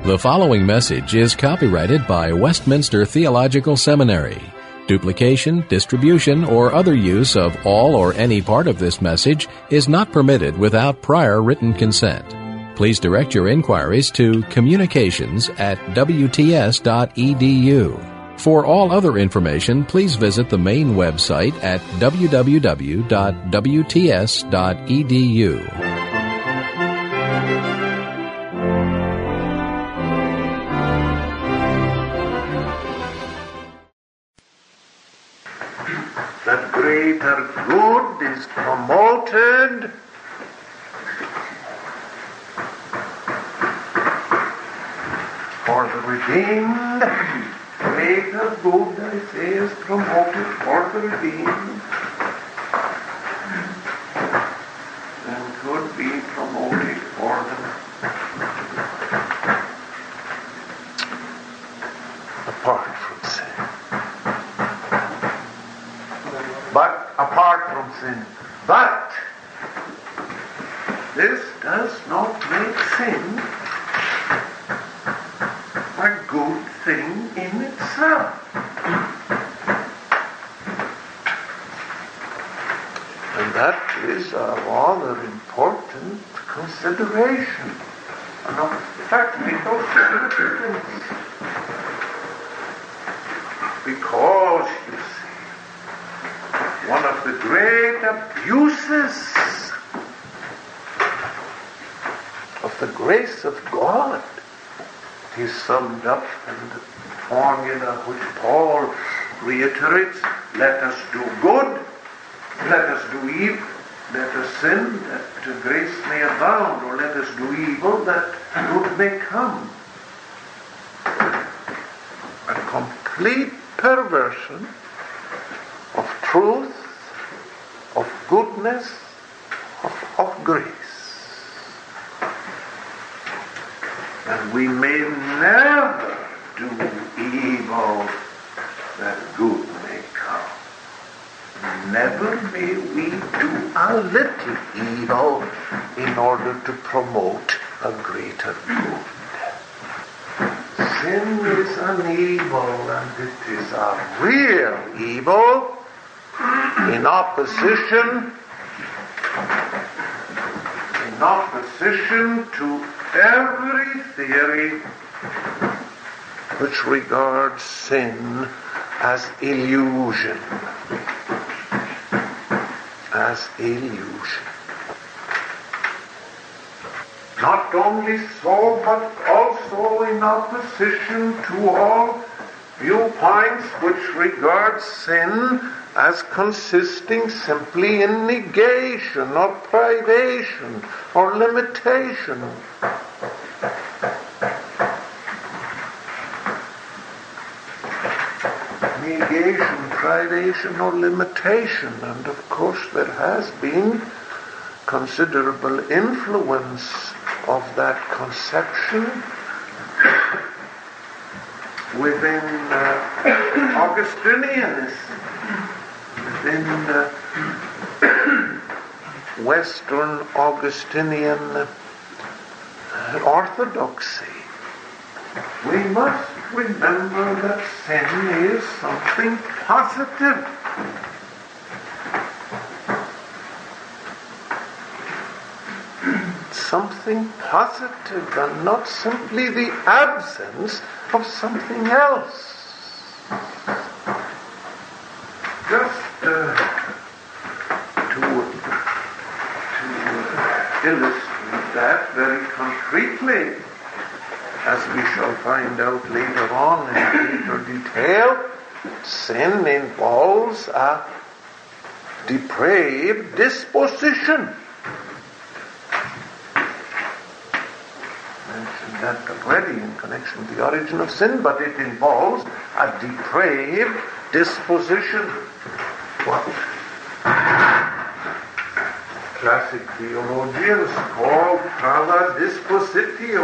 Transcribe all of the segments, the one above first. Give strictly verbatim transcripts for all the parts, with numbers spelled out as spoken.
The following message is copyrighted by Westminster Theological Seminary. Duplication, distribution, or other use of all or any part of this message is not permitted without prior written consent. Please direct your inquiries to communications at w t s dot e d u. For all other information, please visit the main website at w w w dot w t s dot e d u. That greater good is promoted for the redeemed. Greater good, I say, is promoted for the redeemed and could be promoted for them apart from sin. But apart from sin. But this does not make sin a good thing in itself. And that is a rather important consideration, a practical significance. Because, you see, one of the great abuses of the grace of God is summed up in the formula which Paul reiterates: let us do good, let us do evil, let us sin that grace may abound, or let us do evil that good may come. A complete perversion of truth, of goodness, of, of grace. And we may never do evil that good may come. Never may we do a little evil in order to promote a greater good. Sin is an evil, and it is a real evil in opposition, in opposition to every theory which regards sin as illusion, as illusion. Not only so, but also in opposition to all viewpoints which regard sin as consisting simply in negation or privation or limitation. Negation, privation, or limitation. And of course there has been considerable influence of that conception within uh, Augustinianism, within uh, Western Augustinian uh, orthodoxy. We must remember that sin is something positive. Something positive, and not simply the absence of something else. Just uh, to, to uh, illustrate that very concretely, as we shall find out later on in greater detail, sin involves a depraved disposition. That already in connection with the origin of sin, but it involves a depraved disposition. What classic theologians call prava dispositio.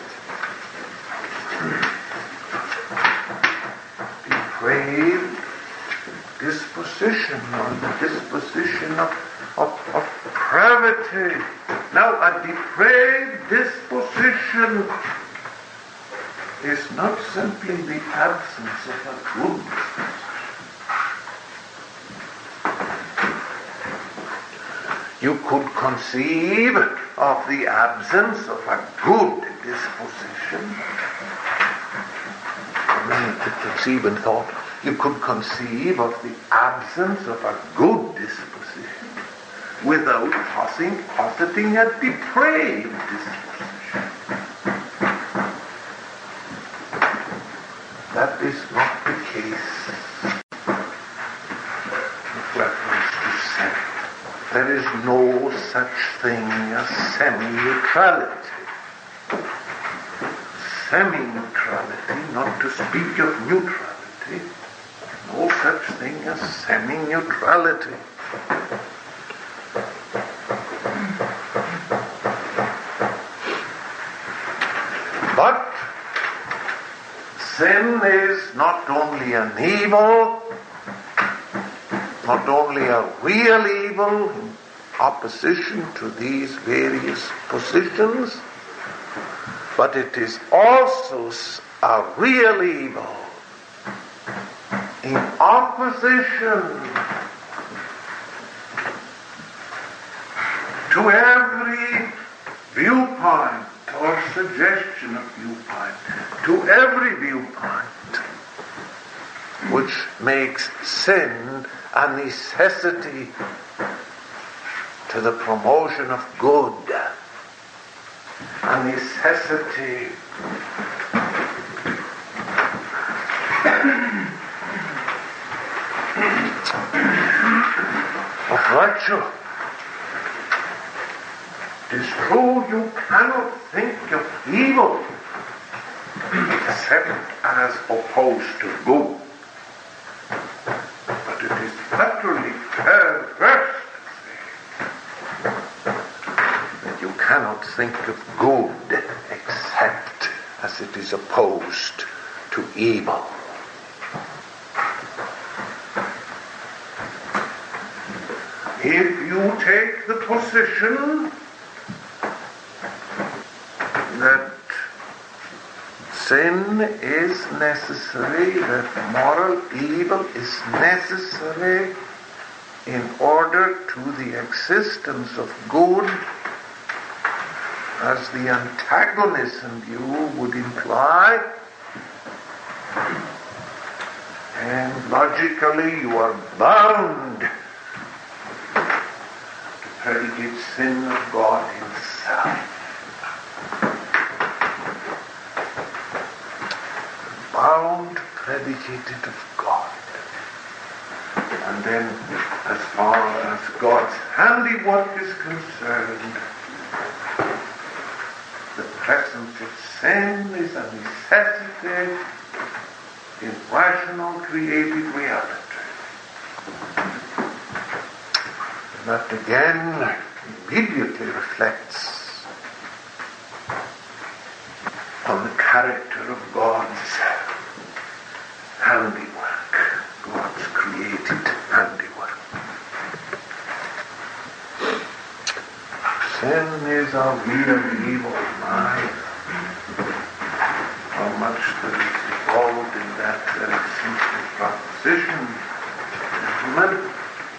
Depraved disposition, or the disposition of, of, of pravity. Now, a depraved disposition is not simply the absence of a good disposition. You could conceive of the absence of a good disposition. You could conceive in thought. You could conceive of the absence of a good disposition without posing, positing a depraved disposition. That is not the case with reference to sin. There is no such thing as semi-neutrality. Semi-neutrality, not to speak of neutrality, no such thing as semi-neutrality. But sin is not only an evil, not only a real evil in opposition to these various positions, but it is also a real evil in opposition to every viewpoint or suggestion of viewpoint, to every viewpoint which makes sin a necessity to the promotion of good, a necessity of virtue. It is true you cannot think of evil except as opposed to good. But it is utterly perverse to say that you cannot think of good except as it is opposed to evil. If you take the position that sin is necessary, that moral evil is necessary in order to the existence of good, as the antagonism view would imply, and logically you are bound to predicate sin of God himself. Bound, predicated of God. And then, as far as God's handiwork is concerned, the presence of sin is a necessity in rational, creative reality. That again immediately reflects on the character of God's handiwork, God's created handiwork. Sin is a real evil, my. How much there is involved in that very simple proposition, gentlemen.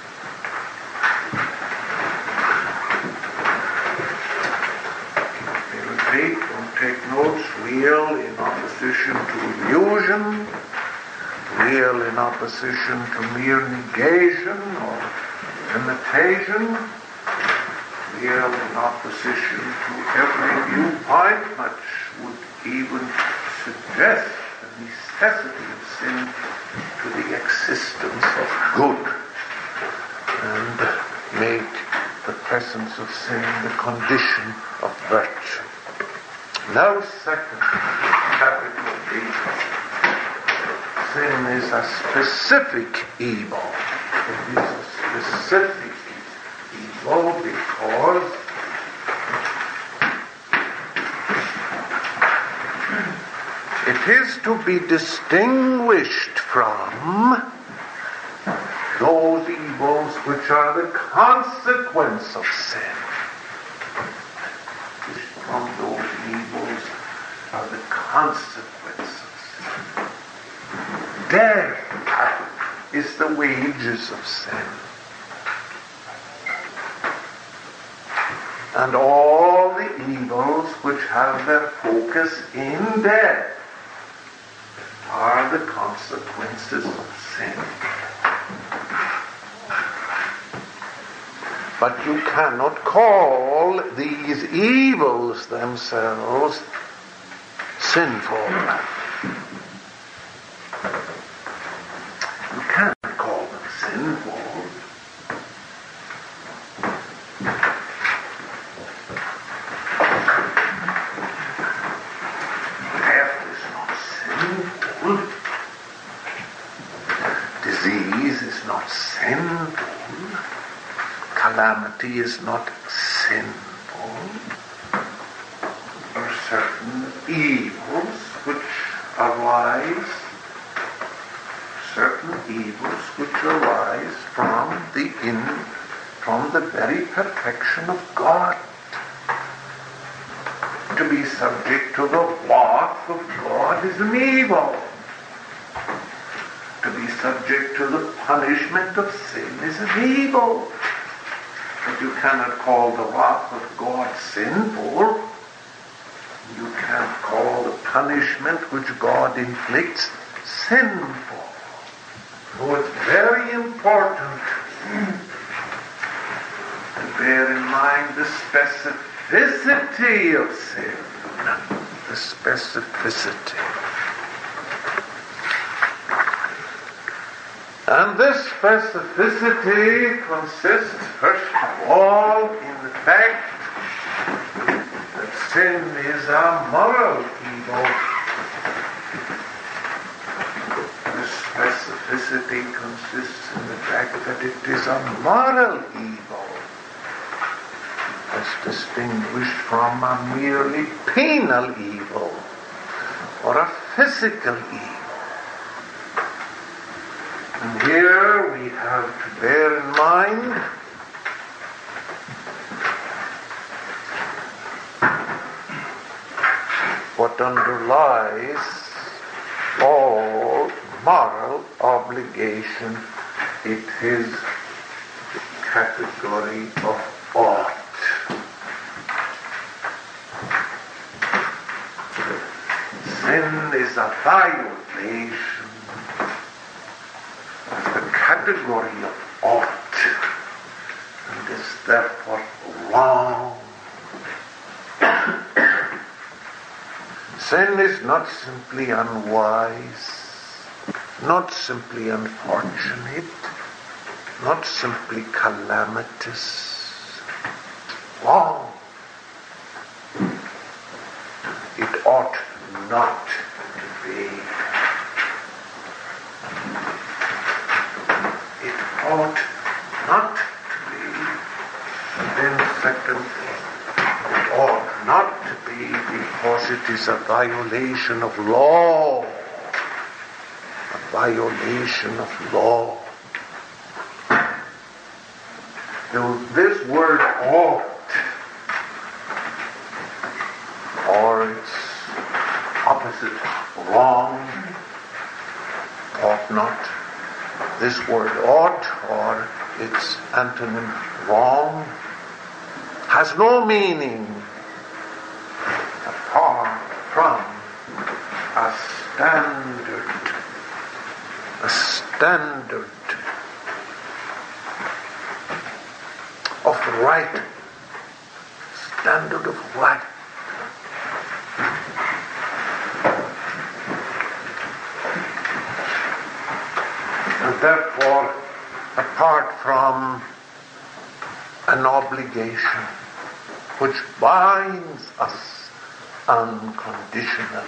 Irritate, don't take notes. Real in opposition to illusion, real in opposition to mere negation or imitation, real in opposition to every viewpoint which would even suggest the necessity of sin to the existence of good, and make the presence of sin the condition of virtue. Now, second, capital B. Sin is a specific evil. It is a specific evil because it is to be distinguished from those evils which are the consequence of sin. From those evils are the consequence consequence of sin. Death is the wages of sin. And all the evils which have their focus in death are the consequences of sin. But you cannot call these evils themselves sinful. You can't call them sinful. Death is not sinful. Disease is not sinful. Calamity is not sinful. There are certain evils which arise, certain evils which arise from the in, from the very perfection of God. To be subject to the wrath of God is an evil. To be subject to the punishment of sin is an evil. But you cannot call the wrath of God sinful. You can't call the punishment which God inflicts sinful. So it's very important to bear in mind the specificity of sin. The specificity. And this specificity consists, first of all, in the fact that sin is a moral evil. The specificity consists in the fact that it is a moral evil, as distinguished from a merely penal evil or a physical evil. And here we have to bear in mind what underlies all moral obligation. It is the category of ought. Sin is a violation category of ought, and is therefore wrong. Sin is not simply unwise, not simply unfortunate, not simply calamitous. Wrong. It ought not to be. Ought not to be. And then secondly, it ought not to be because it is a violation of law. A violation of law. Now, this word ought, or its opposite, wrong, ought not. This word ought, or its antonym wrong, has no meaning apart from a standard, a standard of right, standard of right. Therefore, apart from an obligation which binds us unconditionally,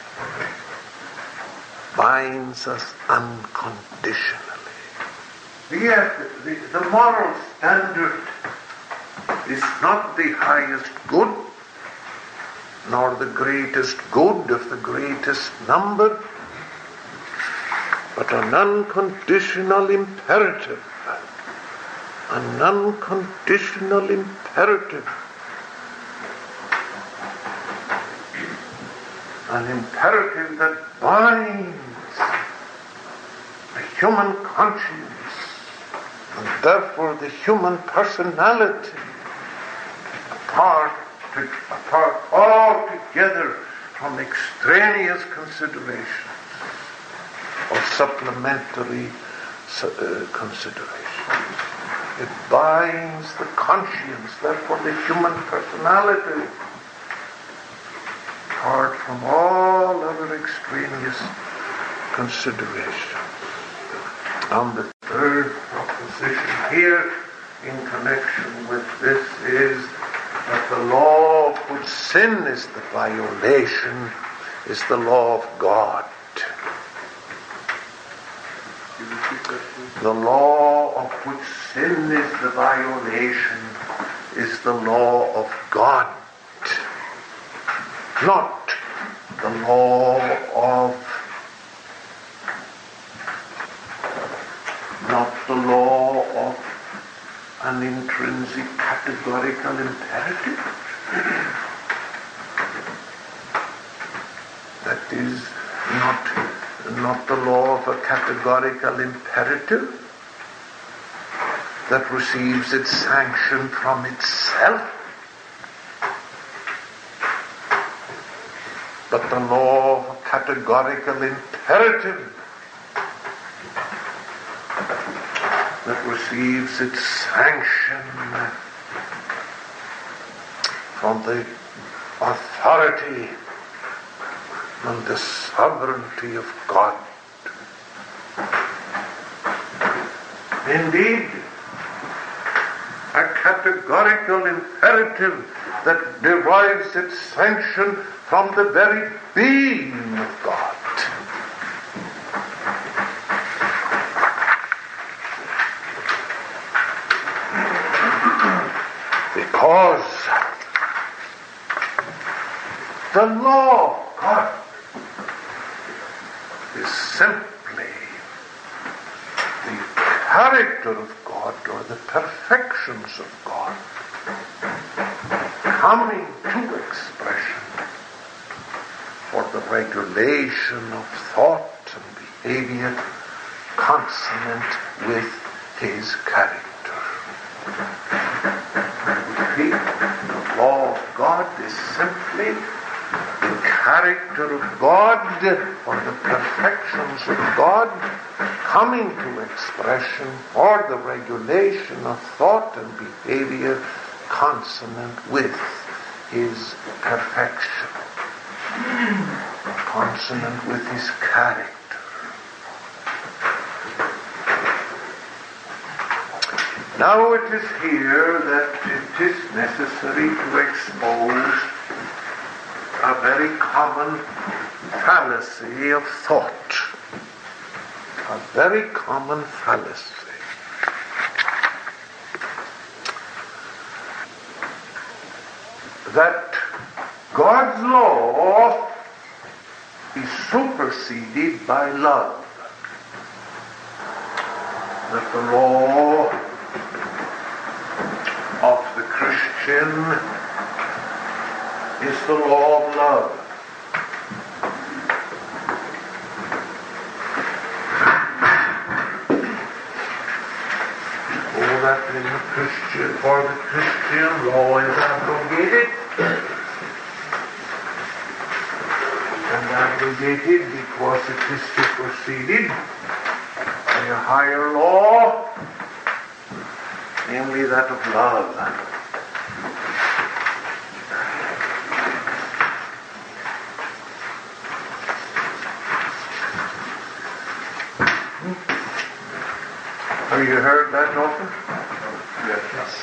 binds us unconditionally. The, the, the moral standard is not the highest good, nor the greatest good of the greatest number, but an unconditional imperative, an unconditional imperative an imperative that binds the human conscience and therefore the human personality apart, to, apart altogether from extraneous considerations or supplementary uh, considerations. It binds the conscience, therefore the human personality, apart from all other extraneous considerations. And the third proposition here in connection with this is that the law of which sin is the violation is the law of God. The law of which sin is the violation is the law of God, not the law of not the law of an intrinsic categorical imperative. That is not, not the law of a categorical imperative that receives its sanction from itself, but the law of a categorical imperative that receives its sanction from the authority and the sovereignty of God. Indeed, a categorical imperative that derives its sanction from the very being of God. Because the law of God is simply the character of God or the perfections of God coming to expression for the regulation of thought and behavior consonant with His character. The law of God is simply the character of God or the perfections of God coming to expression for the regulation of thought and behavior consonant with His perfection, consonant with His character. Now it is here that it is necessary to expose a very common fallacy of thought. A very common fallacy. That God's law is superseded by love. That the law of the Christian is the law of love. Oh, that in the Christian, for the Christian law is abrogated, and abrogated because it is superseded by a higher law, namely that of love. Have you heard that often? Yes.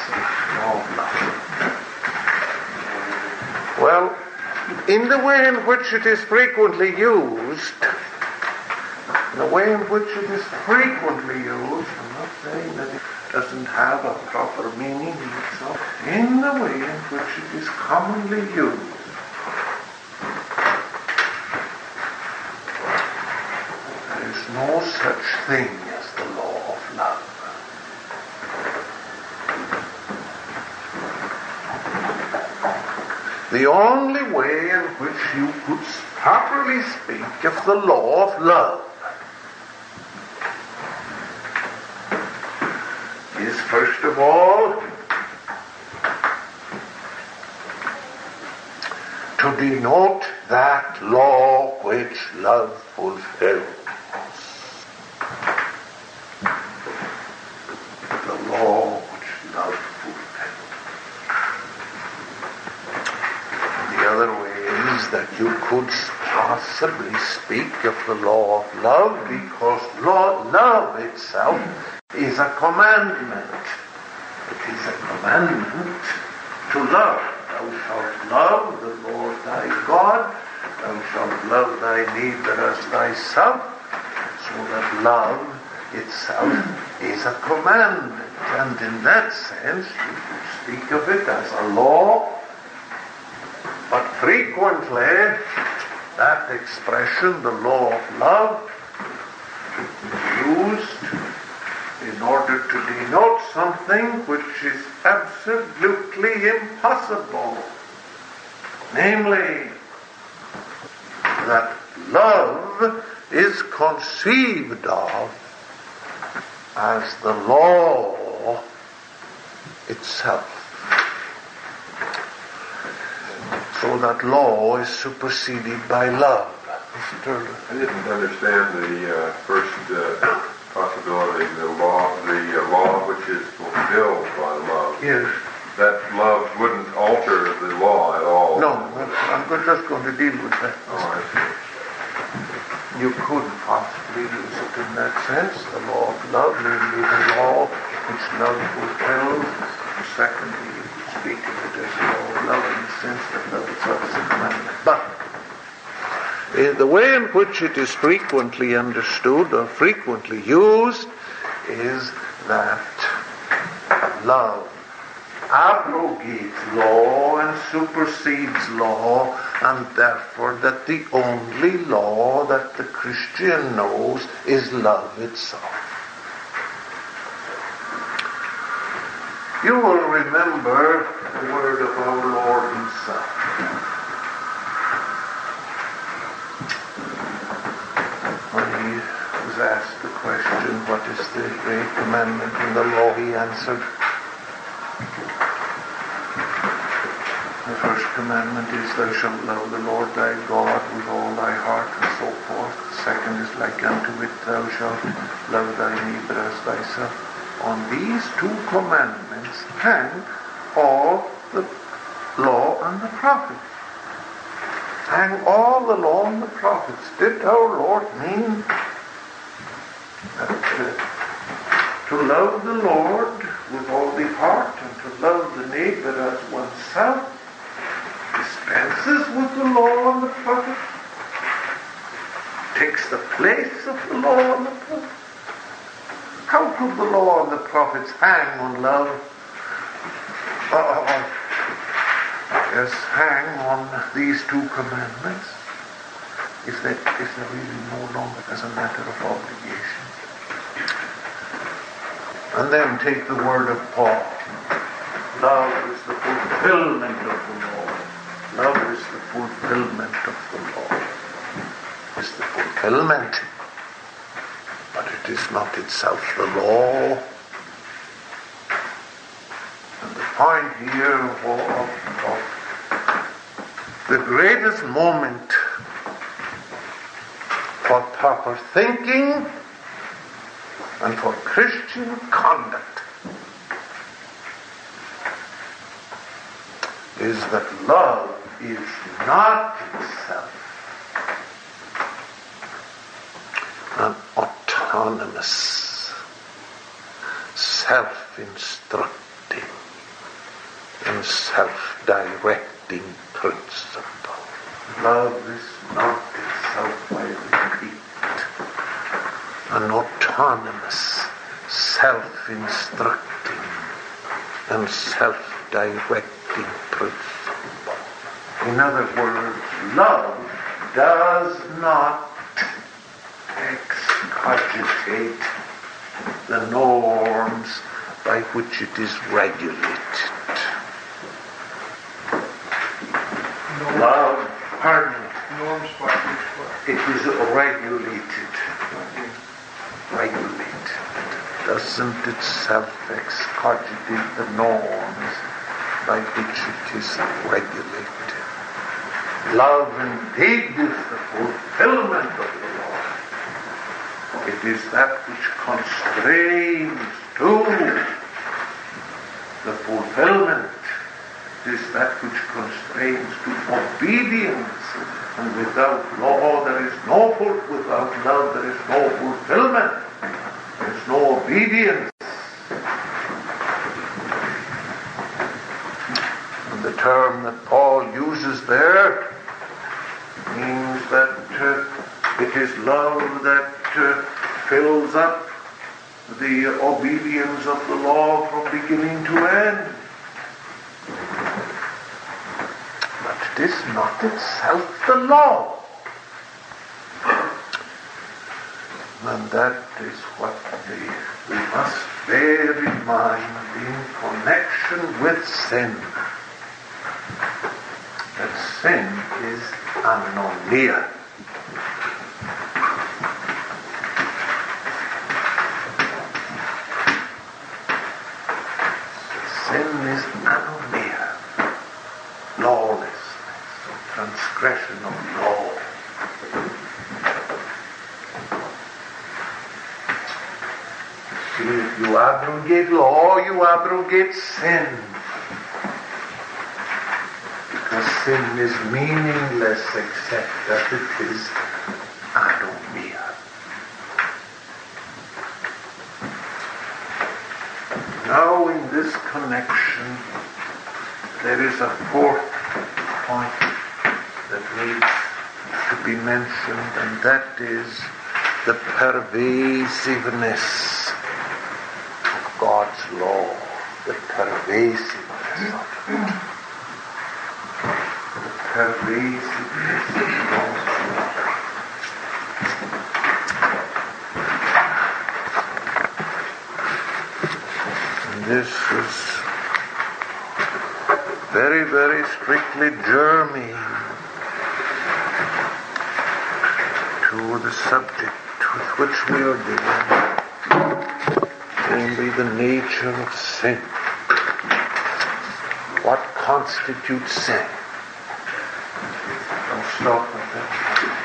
No. Well, in the way in which it is frequently used, in the way in which it is frequently used, I'm not saying that it doesn't have a proper meaning in itself. In the way in which it is commonly used, there is no such thing as the law of love. The only way in which you could properly speak of the law of love is, first of all, to denote that law which love fulfills. The law which love fulfills. The other way is that you could possibly speak of the law of love because law, love itself is a commandment. It is a commandment to love. Thou shalt love the Lord thy God. Thou shalt love thy neighbor as thyself. So that love itself is a commandment. And in that sense, you could speak of it as a law. But frequently, that expression, the law of love, is used in order to denote something which is absolutely impossible. Namely, that love is conceived of as the law itself. So that law is superseded by love. I didn't understand the uh, first uh, possibility, the law, the uh, law which is fulfilled by love. Yes. That love wouldn't alter the law at all. No, I'm just going to deal with that. Oh, I see. You could possibly use it in that sense, the law of love, namely the law which love fulfills. Secondly, you could speak of it as the law of love in the sense that love itself is a commandment. But uh, the way in which it is frequently understood or frequently used is that love abrogates law and supersedes law, and therefore that the only law that the Christian knows is love itself. You will remember the word of our Lord himself. When he was asked the question, what is the great commandment in the law, he answered, the first commandment is, thou shalt love the Lord thy God with all thy heart, and so forth. The second is like unto it, thou shalt love thy neighbor as thyself. On these two commandments hang all the law and the prophets. Hang all the law and the prophets. Did our Lord mean that uh, to love the Lord with all the heart and to love the neighbor as oneself dispenses with the law and the prophets? Takes the place of the law and the prophets? How could the law and the prophets hang on love? Uh, yes, hang on these two commandments if they, if they're really no longer as a matter of obligation. And then take the word of Paul. Love is the fulfillment of the law. Love is the fulfillment of the law. It's the fulfillment. But it is not itself the law. And the point here of, of the greatest moment for proper thinking and for Christian conduct is that love is not itself an autonomous, self-instructing and self-directing principle. Love is not itself, I repeat, an autonomous, self-instructing and self-directing principle. In other words, love does not excogitate the norms by which it is regulated. Love, pardon me. Norms by which what? It is regulated. Regulated. Doesn't itself excogitate the norms by which it is regulated. Love indeed is the fulfillment of the law. It is that which constrains to the fulfillment. It is that which constrains to obedience. And without law there is no full, without love there is no fulfillment. There is no obedience. And the term that Paul uses there means that uh, it is love that uh, fills up the obedience of the law from beginning to end. But it is not itself the law. And that is what we, we must bear in mind in connection with sin. That sin is anomia. Sin is anomia, lawlessness, transgression of law. If you abrogate law, you abrogate sin. Because sin is meaningless except that it is anomia. Now in this connection, there is a fourth point that needs to be mentioned, and that is the pervasiveness of God's law. The pervasiveness of it. The pervasiveness of God's law. This is very, very strictly germane to the subject with which we are dealing, namely the nature of sin. What constitutes sin? I'll stop with that.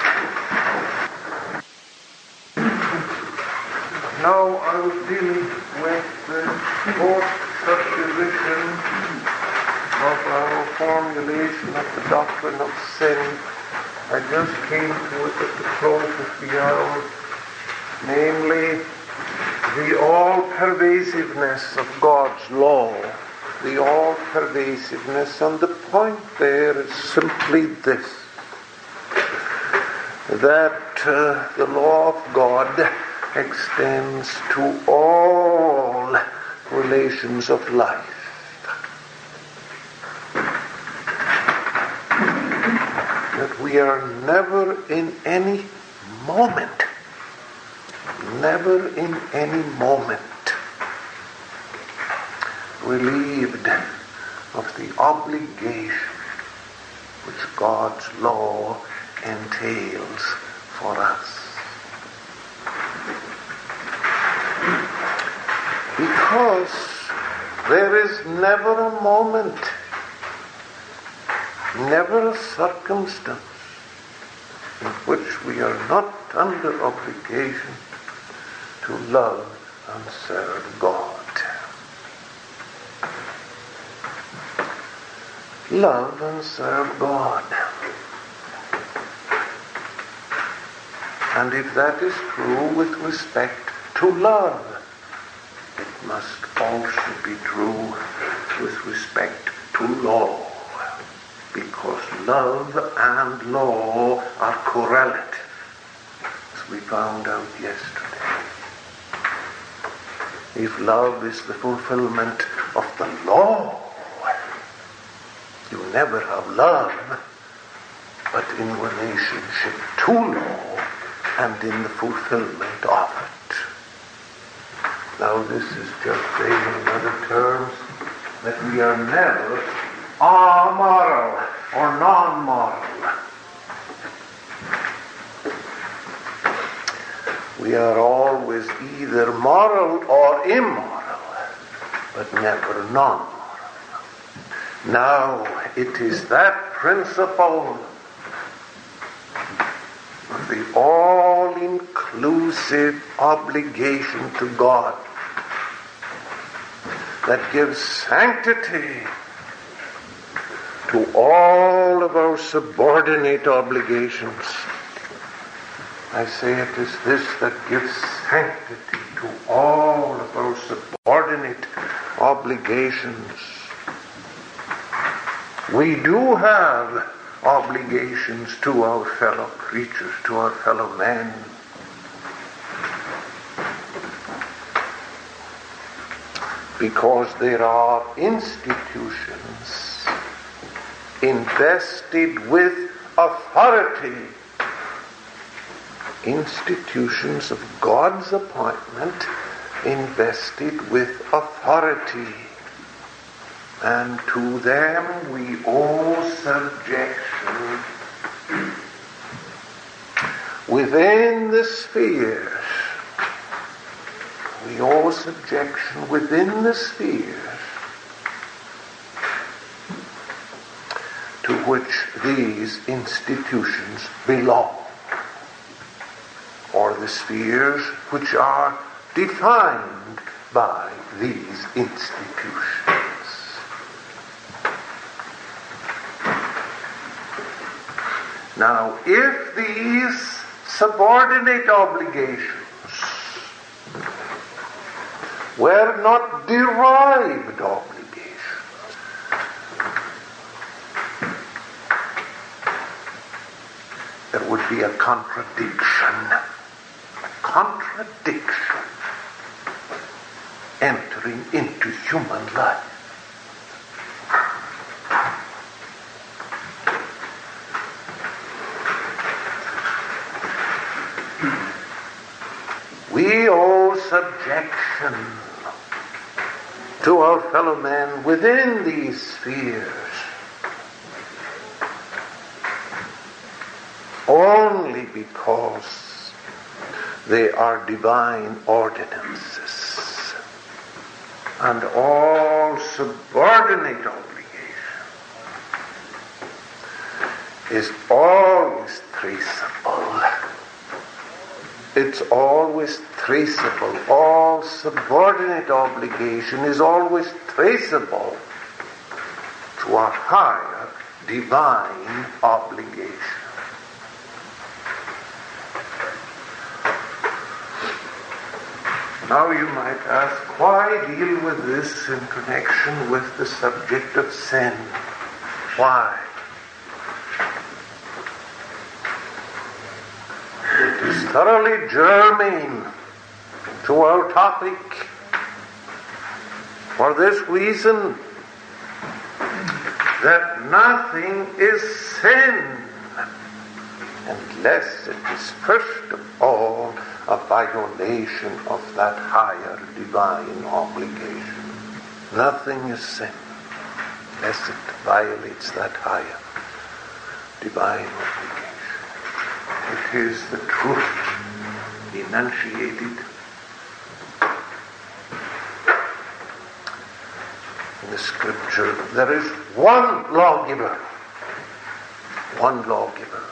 Now I was dealing with the fourth subdivision of our formulation of the doctrine of sin. I just came to it at the close of the hour, namely the all-pervasiveness of God's law. The all-pervasiveness, and the point there is simply this, that uh, the law of God extends to all relations of life. That we are never in any moment, never in any moment relieved of the obligation which God's law entails for us. Because there is never a moment, never a circumstance in which we are not under obligation to love and serve God. Love and serve God. And if that is true with respect to love, it must also be true with respect to law, because love and law are correlative, as we found out yesterday. If love is the fulfillment of the law, you never have love, but in relationship to law and in the fulfillment of it. Now this is just saying in other terms that we are never amoral. or non-moral. We are always either moral or immoral, but never non-moral. Now, it is that principle of the all-inclusive obligation to God that gives sanctity to all of our subordinate obligations. I say it is this that gives sanctity to all of our subordinate obligations. We do have obligations to our fellow creatures, to our fellow men. Because there are institutions invested with authority, institutions of God's appointment invested with authority. And to them we owe subjection within the spheres. We owe subjection within the spheres to which these institutions belong, or the spheres which are defined by these institutions. Now, if these subordinate obligations were not derived obligations, there would be a contradiction. Contradiction entering into human life. We owe subjection to our fellow men within these spheres only because they are divine ordinances, and all subordinate obligation is always traceable. It's always traceable. All subordinate obligation is always traceable to a higher divine obligation. Now you might ask, why deal with this in connection with the subject of sin? Why? It is thoroughly germane to our topic for this reason, that nothing is sin unless it is first of all a violation of that higher divine obligation. Nothing is sin unless it violates that higher divine obligation. It is the truth enunciated in the Scripture. There is one lawgiver. One lawgiver.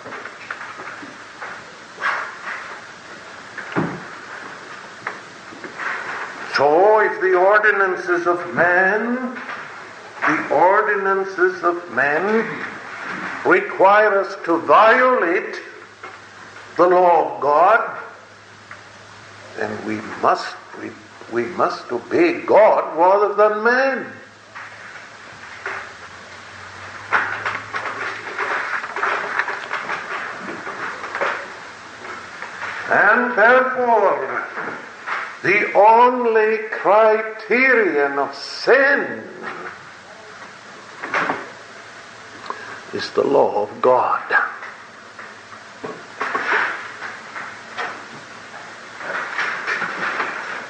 So if the ordinances of man, the ordinances of men require us to violate the law of God, then we must we, we must obey God rather than man. And therefore, the only criterion of sin is the law of God.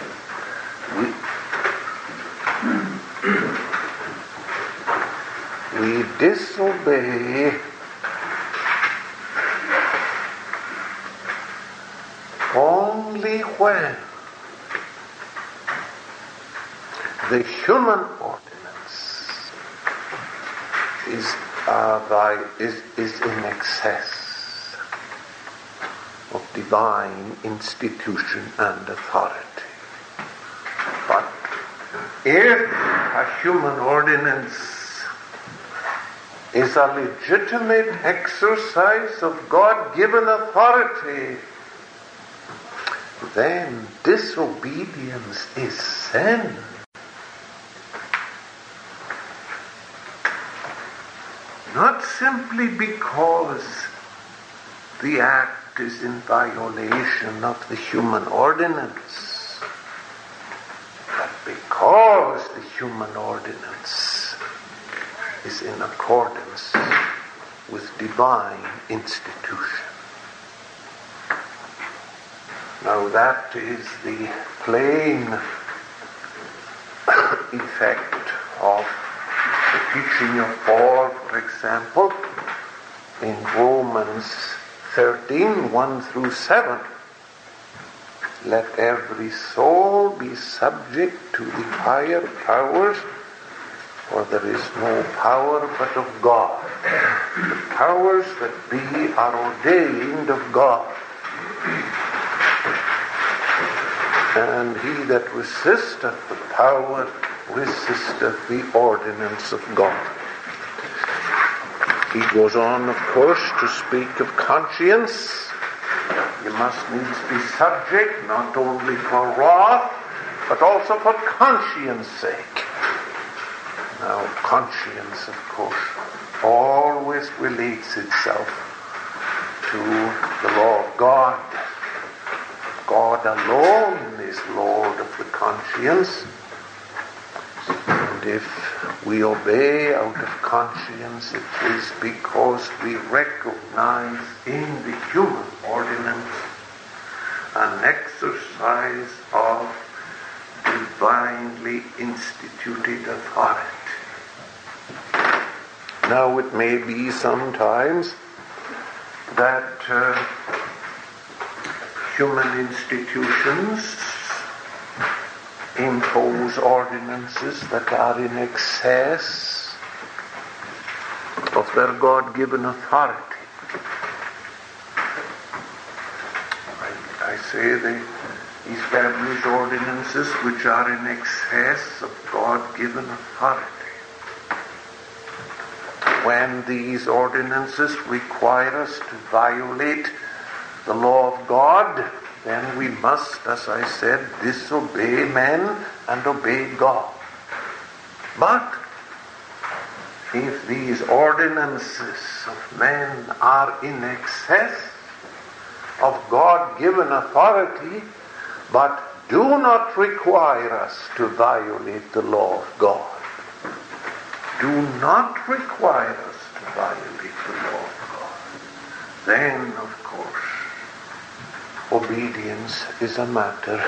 We, we disobey only when the human ordinance is, uh, by, is, is in excess of divine institution and authority. But if a human ordinance is a legitimate exercise of God-given authority, then disobedience is sin. Not simply because the act is in violation of the human ordinance, but because the human ordinance is in accordance with divine institution. Now that is the plain effect of the teaching of Paul, for example, in Romans thirteen, one through seven. Let every soul be subject to the higher powers, for there is no power but of God. The powers that be are ordained of God. And he that resisteth the power resisteth the ordinance of God. He goes on, of course, to speak of conscience. You must needs be subject, not only for wrath, but also for conscience sake. Now, conscience, of course, always relates itself to the law of God. God alone is Lord of the conscience. And if we obey out of conscience, it is because we recognize in the human ordinance an exercise of divinely instituted authority. Now it may be sometimes that uh, human institutions impose ordinances that are in excess of their God-given authority. I, I say they establish ordinances which are in excess of God-given authority. When these ordinances require us to violate the law of God, then we must, as I said, disobey men and obey God. But if these ordinances of men are in excess of God-given authority, but do not require us to violate the law of God, do not require us to violate the law of God, then, of course, obedience is a matter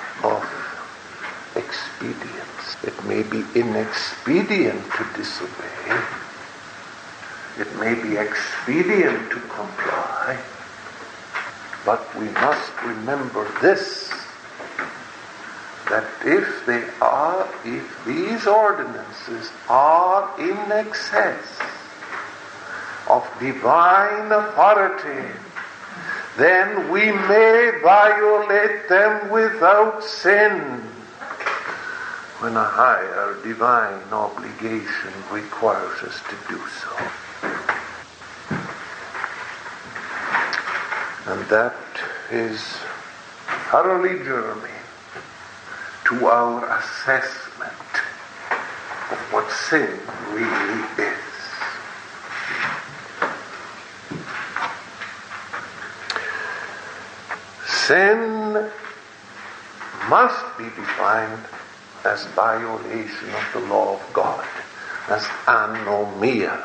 of expedience. It may be inexpedient to disobey. It may be expedient to comply. But we must remember this, that if they are, if these ordinances are in excess of divine authority, then we may violate them without sin when a higher divine obligation requires us to do so. And that is thoroughly germane to our assessment of what sin really is. Sin must be defined as violation of the law of God, as anomia.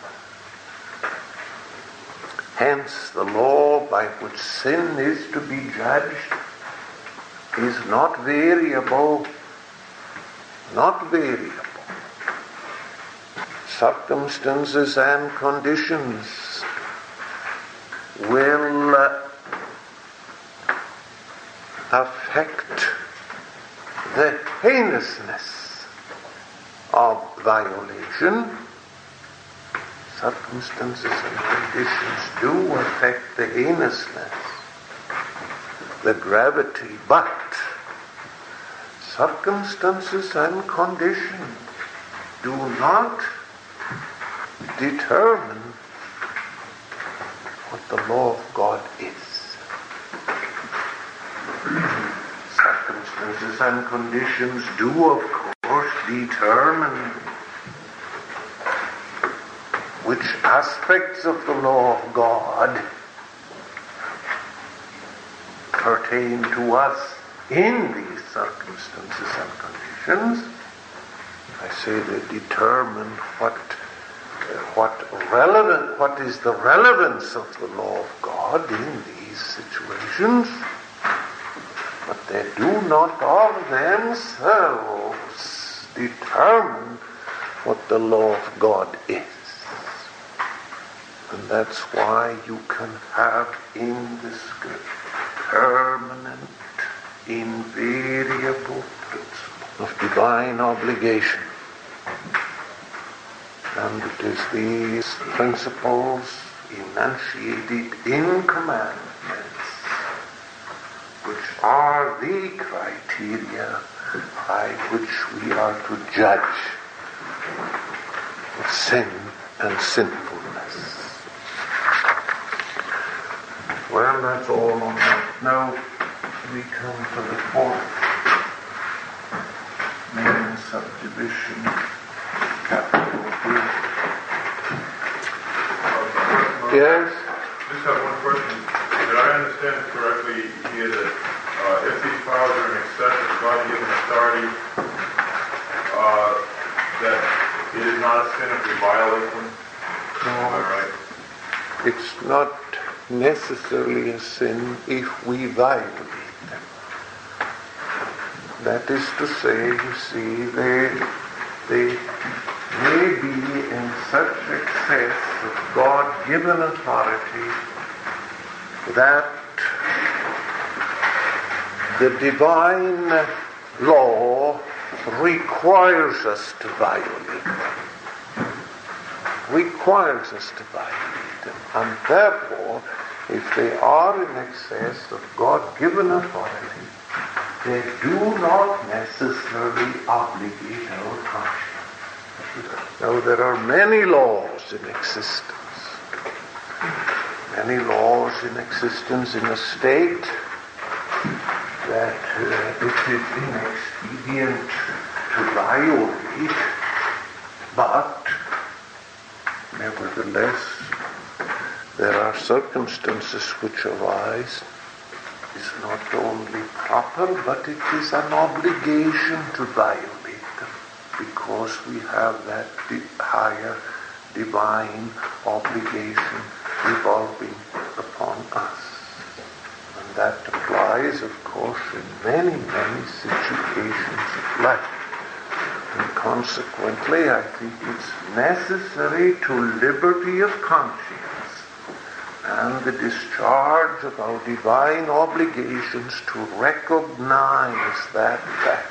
Hence, the law by which sin is to be judged is not variable, not variable. circumstances and conditions will uh, affect the heinousness of violation. Circumstances and conditions do affect the heinousness, the gravity, but circumstances and conditions do not determine what the law of God is. Circumstances and conditions do, of course, determine which aspects of the law of God pertain to us in these circumstances and conditions. I say they determine what what relevant what is the relevance of the law of God in these situations, but they do not of themselves determine what the law of God is. And that's why you can have in the Scripture permanent, invariable principle of divine obligation. And it is these principles enunciated in commandments which are the criteria by which we are to judge of sin and sinfulness. Well, that's all on that. Now we come to the fourth main subdivision, capital B. Yes? Just have one question. Did I understand correctly here that uh, if these powers are in excess of God-given authority, uh, that it is not a sin if we violate them? No. Am I right? It's not necessarily a sin if we violate them. That is to say, you see, they, they may be in such excess of God-given authority that the divine law requires us to violate them. Requires us to violate them. And therefore, if they are in excess of God-given authority, they do not necessarily obligate our conscience. Now, there are many laws in existence. Many laws in existence in a state that uh, it is inexpedient to violate, but nevertheless, there are circumstances which arise. It's not only proper, but it is an obligation to violate them, because we have that di- higher divine obligation revolving upon us. And that applies, of course, in many, many situations of life. And consequently, I think it's necessary to liberty of conscience and the discharge of our divine obligations to recognize that fact.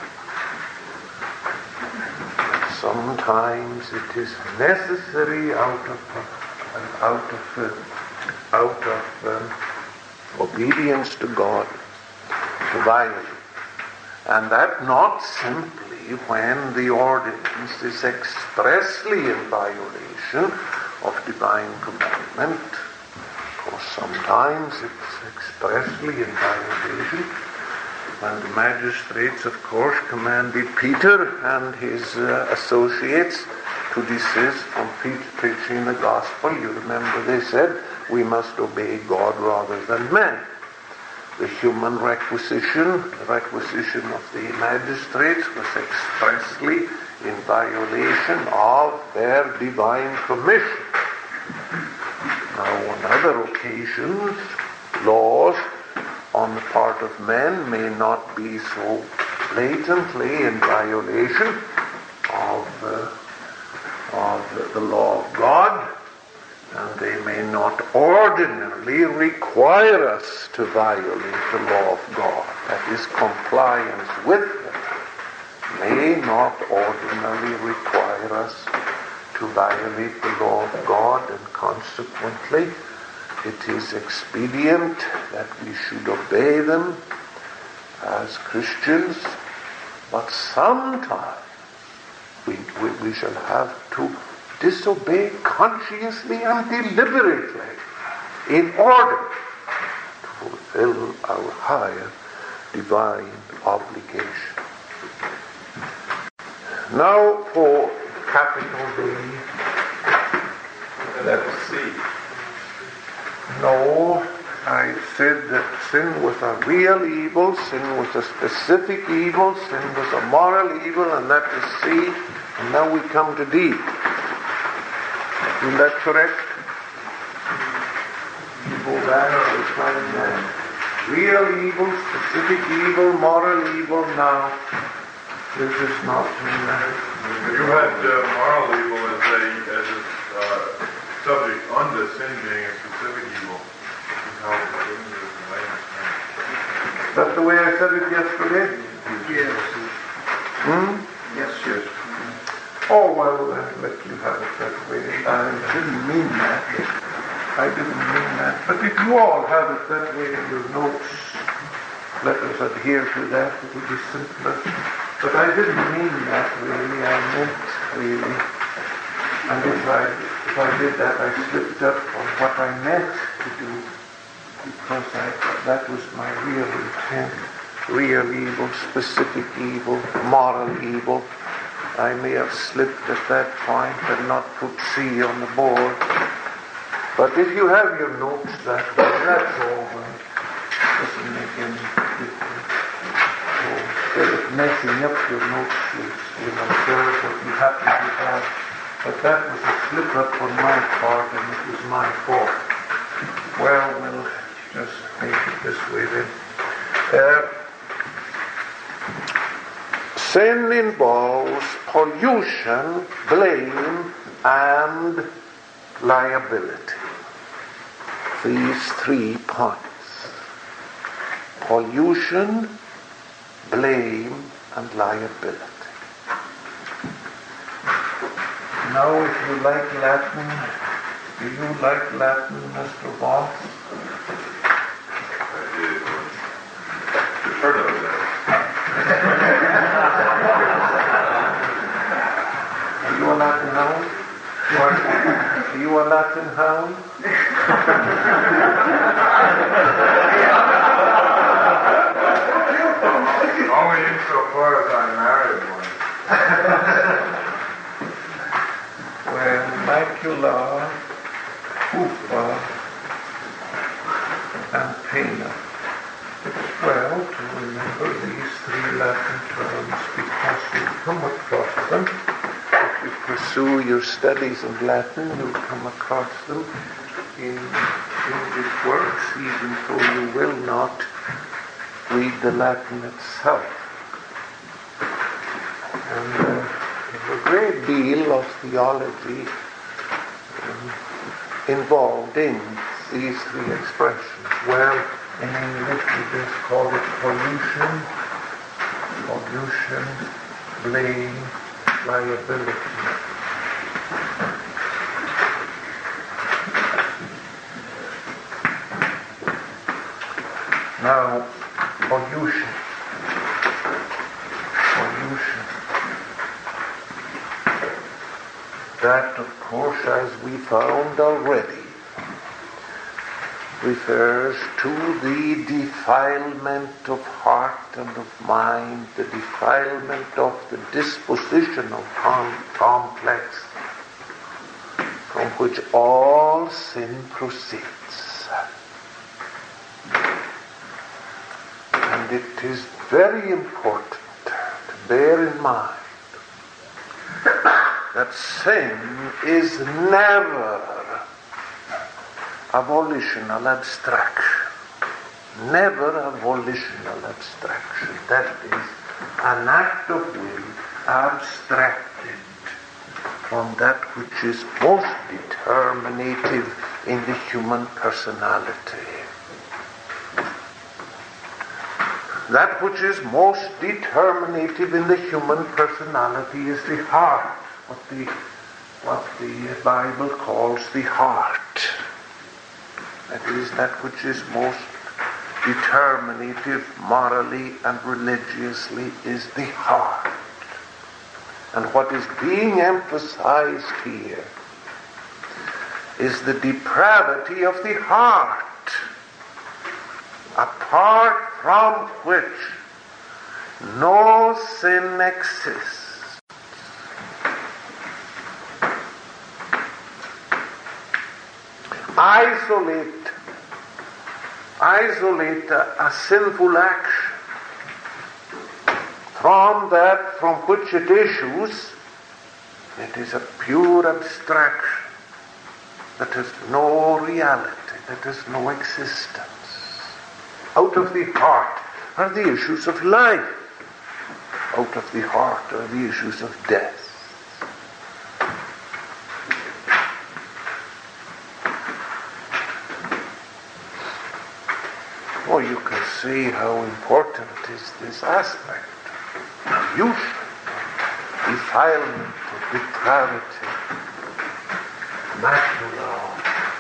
That sometimes it is necessary out of uh, out of uh, out of um, obedience to God to violate, and that not simply when the ordinance is expressly in violation of divine commandment. Of course, sometimes it's expressly in violation. When the magistrates, of course, commanded Peter and his uh, associates to desist from pre- preaching the gospel, you remember they said, we must obey God rather than men. The human requisition, the requisition of the magistrates was expressly in violation of their divine commission. Now, on other occasions, laws on the part of men may not be so blatantly in violation of, uh, of the law of God, and they may not ordinarily require us to violate the law of God. That is, compliance with them may not ordinarily require us to violate the law of God, and consequently it is expedient that we should obey them as Christians, but sometimes we, we, we shall have to disobey consciously and deliberately in order to fulfill our higher divine obligation. Now for capital D. Let's see. No, I said that sin was a real evil, sin was a specific evil, sin was a moral evil, and that is C. And now we come to D. Is that correct? You go back to find that. Real evil, specific evil, moral evil. Now, this is not in that. You had uh, moral evil as a, as a uh, subject under sin being a specific evil. That's the way I said it yesterday? Yes. Hmm? Yes, yes. Oh, well, uh, let you have it that way. I didn't mean that. I didn't mean that. But if you all have it that way in your notes, let us adhere to that. It will be simpler. But I didn't mean that really. I meant really. And if I, if I did that, I slipped up on what I meant to do, because I, that was my real intent. Real evil, specific evil, moral evil. I may have slipped at that point and not put C on the board. But if you have your notes that way, that's all right. Doesn't make any difference. So instead of messing up your notes, you'll observe what you happen to have. But that was a slip up on my part, and it was my fault. Well, we'll just make it this way then. Uh, Sin involves pollution, blame, and liability. These three points. Pollution, blame, and liability. Now, if you like Latin, do you like Latin, Mister Voss? I did. You've heard of that. Are you a Latin hound? Are you a Latin hound? Only insofar as I married one. Well, macula, pupa, and pena. It's well to remember these three Latin terms because you come across them. If you pursue your studies of Latin, you'll come across them in English works, even though you will not read the Latin itself. And uh, there's a great deal of theology um, involved in these three expressions. Well, in English we just call it pollution, pollution, blame, liability. Now, pollution. Pollution. That, of course, as we found already, refers to the defilement of heart and of mind, the defilement of the disposition of com- complex, from which all sin proceeds. And it is very important to bear in mind that sin is never a volitional abstraction. Never a volitional abstraction. That is an act of will abstracted from that which is most determinative in the human personality. That which is most determinative in the human personality is the heart, what the, what the Bible calls the heart. That is, that which is most determinative morally and religiously is the heart. And what is being emphasized here is the depravity of the heart, apart from which no sin exists. Isolate, isolate a, a sinful action from that from which it issues, it is a pure abstraction that has no reality, that has no existence. Out of the heart are the issues of life. Out of the heart are the issues of death. Oh, you can see how important is this aspect. Youth, defilement, depravity, natural law.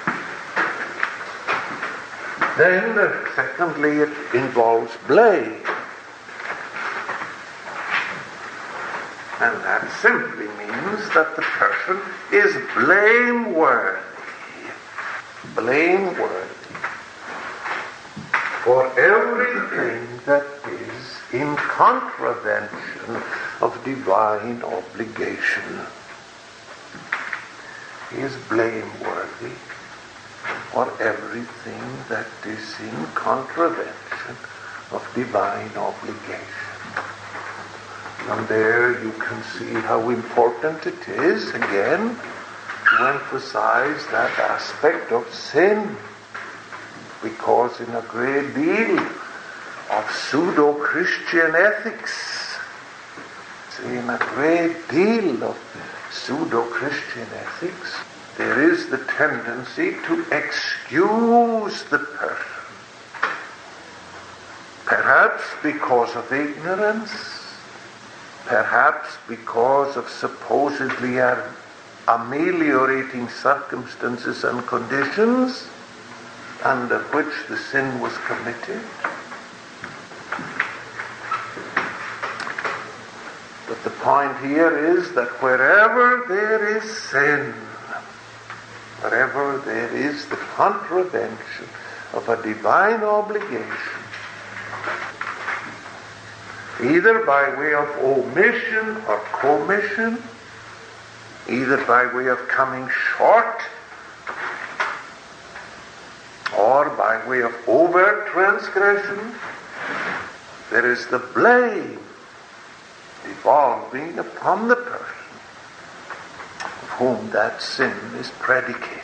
Then, uh, secondly, it involves blame. And that simply means that the person is blameworthy. Blameworthy for everything that is in contravention of divine obligation. He is blameworthy for everything that is in contravention of divine obligation. And there you can see how important it is, again, to emphasize that aspect of sin, because in a great deal of pseudo-Christian ethics, see, in a great deal of pseudo-Christian ethics, there is the tendency to excuse the person, perhaps because of ignorance, perhaps because of supposedly ameliorating circumstances and conditions under which the sin was committed. But the point here is that wherever there is sin, wherever there is the contravention of a divine obligation, either by way of omission or commission, either by way of coming short or by way of overt transgression, there is the blame devolving upon the person of whom that sin is predicated.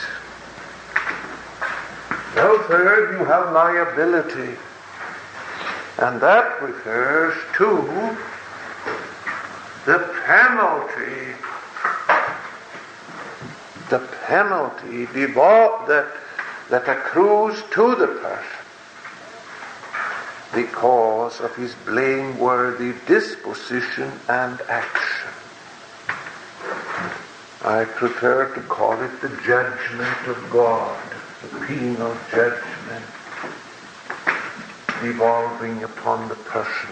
Now, third, you have liability, and that refers to the penalty, the penalty devol- that that accrues to the person because of his blameworthy disposition and action. I prefer to call it the judgment of God, the penal judgment devolving upon the person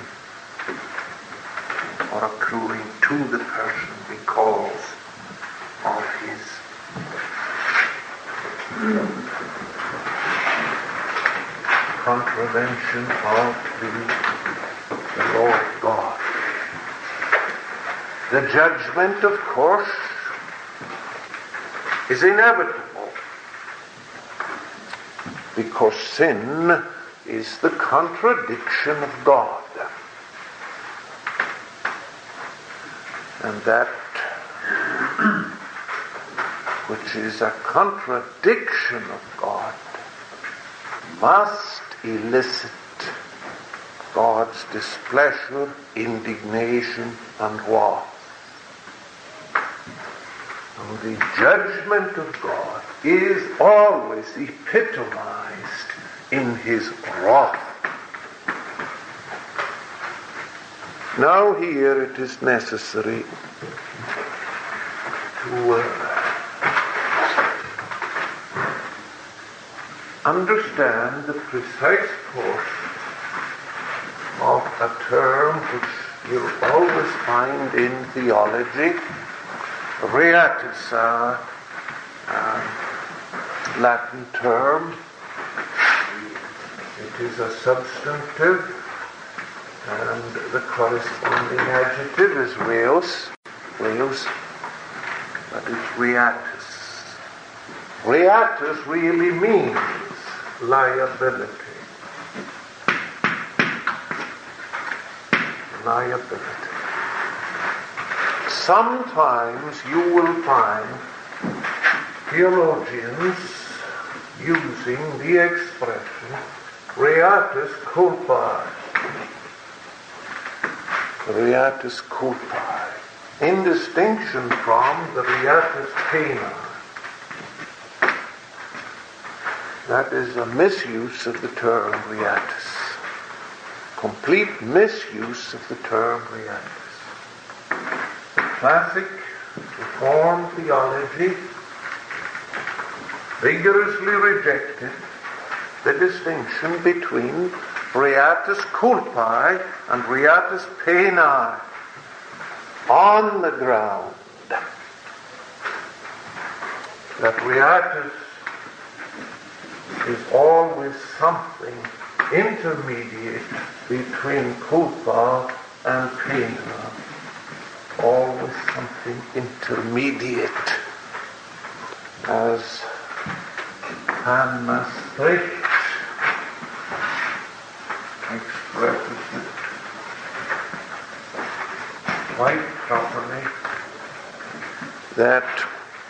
or accruing to the person because of his contravention of the, the law of God. The judgment, of course, is inevitable because sin is the contradiction of God. And that which is a contradiction of God must elicit God's displeasure, indignation, and wrath. the judgment of God is always epitomized in his wrath. Now here it is necessary to uh, understand the precise course of a term which you'll always find in theology, reatus, uh, uh, Latin term. It is a substantive, and the corresponding adjective is reus, reus, but it's reatus. Reatus really means liability. Liability. Sometimes you will find theologians using the expression reatus culpae. Reatus culpae, in distinction from the reatus poenae. That is a misuse of the term reatus. Complete misuse of the term reatus. The classic Reformed theology vigorously rejected the distinction between reatus culpae and reatus poenae on the ground that reatus is always something intermediate between culpa and poena. Always something intermediate, as Van Maastricht expresses it quite properly, that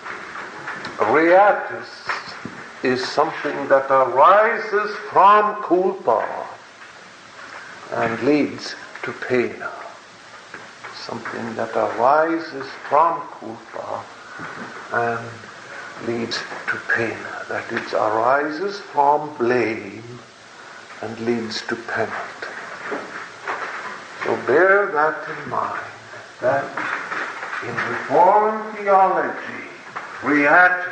reatus is something that arises from culpa and leads to poena. Something that arises from culpa and leads to poena. That it arises from blame and leads to penalty. So bear that in mind, that in Reformed theology, reatus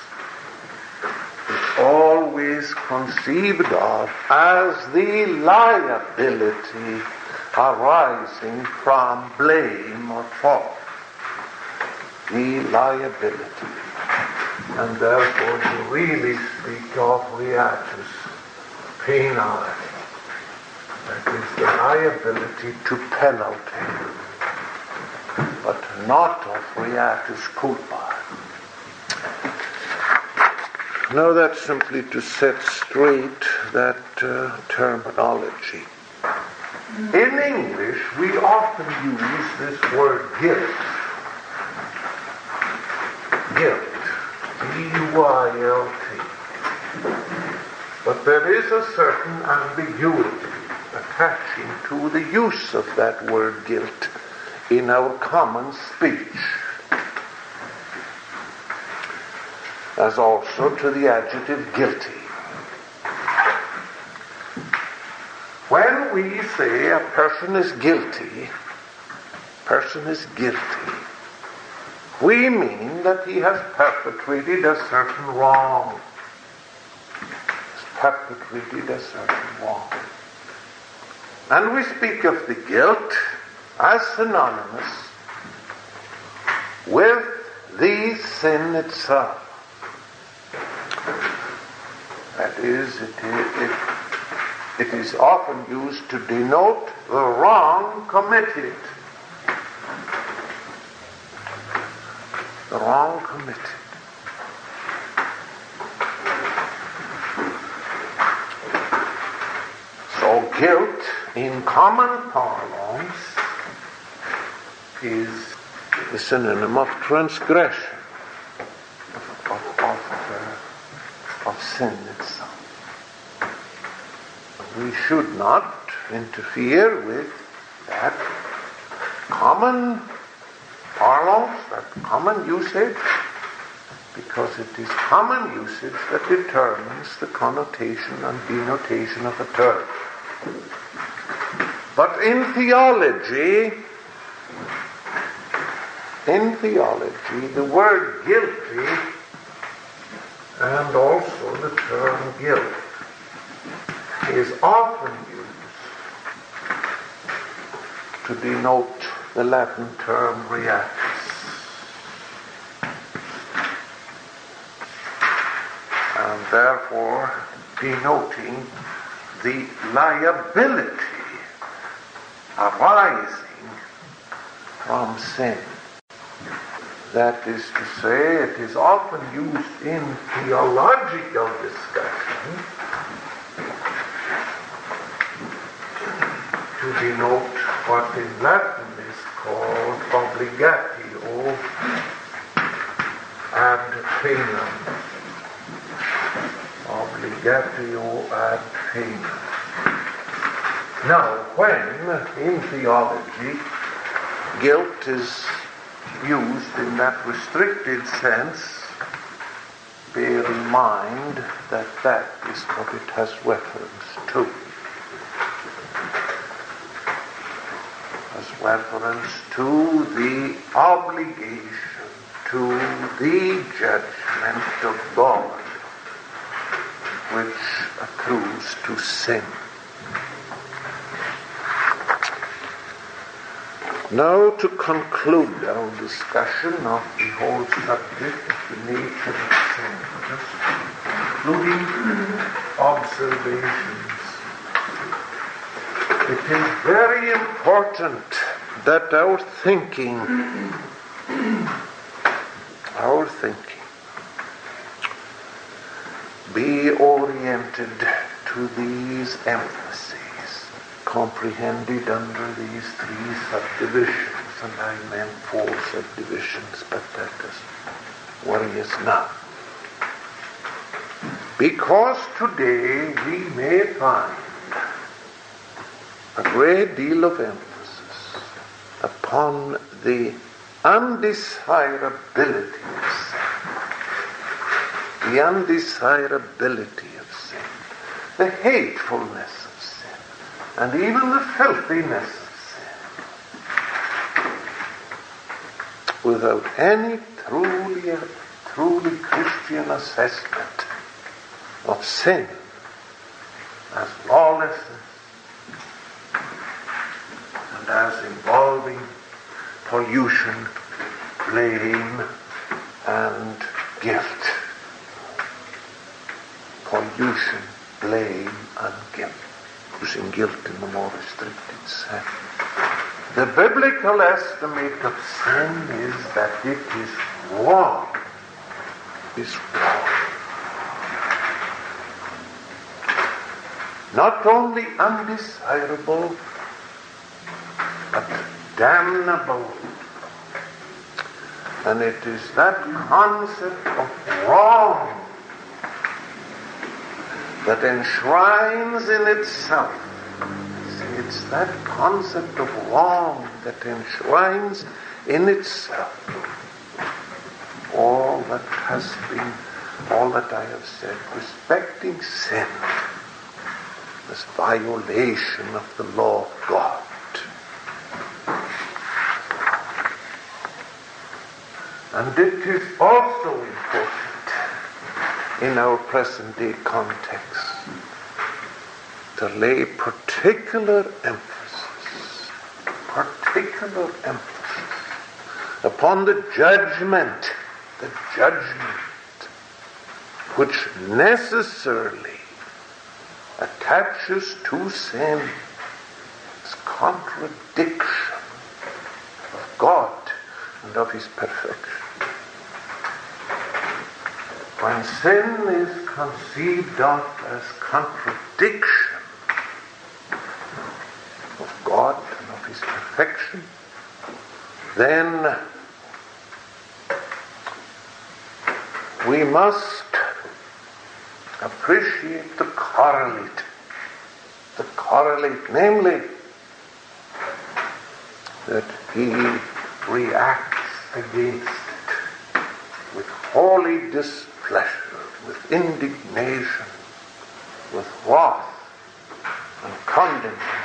is always conceived of as the liability arising from blame or fault. The liability. And therefore you really speak of reatus poenae. That is the liability to penalty, but not of reatus culpae. Now that's simply to set straight that uh, terminology. In English, we often use this word guilt. Guilt. G U I L T. But there is a certain ambiguity attaching to the use of that word guilt in our common speech, as also to the adjective guilty. When we say a person is guilty, person is guilty, we mean that he has perpetrated a certain wrong. Has perpetrated a certain wrong. And we speak of the guilt as synonymous with the sin itself. That is, it, it, it is often used to denote the wrong committed. The wrong committed. So guilt, in common parlance, is the synonym of transgression, of, of, of, uh, of sin itself. We should not interfere with that common parlance, that common usage because it is common usage that determines the connotation and denotation of a term. But in theology, in theology, the word guilty and also the term guilt is often used to denote the Latin term reactus. And therefore denoting the liability arising from sin. That is to say, it is often used in theological discussion to denote what in Latin is called obligatio ad poenam. Obligatio ad poenam. Now, when in theology guilt is used in that restricted sense, bear in mind that that is what it has reference to. Has reference to the obligation, to the judgment of God, which accrues to sin. Now, to conclude our discussion of the whole subject of the nature of sin, just including observations, it is very important that our thinking, our thinking, be oriented to these emphases, comprehended under these three subdivisions, and I meant four subdivisions, but that doesn't worry us now. Because today we may find a great deal of emphasis upon the undesirability of sin, the undesirability of sin, the hatefulness and even the filthiness of sin, without any truly, truly Christian assessment of sin as lawlessness and as involving pollution, blame, and guilt. Pollution, blame, and guilt. Using guilt in the more restricted sense. The biblical estimate of sin is that it is wrong. Is wrong. Not only undesirable, but damnable. And it is that concept of wrong that enshrines in itself. See, it's that concept of wrong that enshrines in itself all that has been, all that I have said respecting sin as violation of the law of God. And it is also important in our present-day context to lay particular emphasis, particular emphasis upon the judgment, the judgment which necessarily attaches to sin as contradiction of God and of His perfection. When sin is conceived of as contradiction of God and of His perfection, then we must appreciate the correlate, the correlate, namely that He reacts against it with holy displeasure, with indignation, with wrath and condemnation.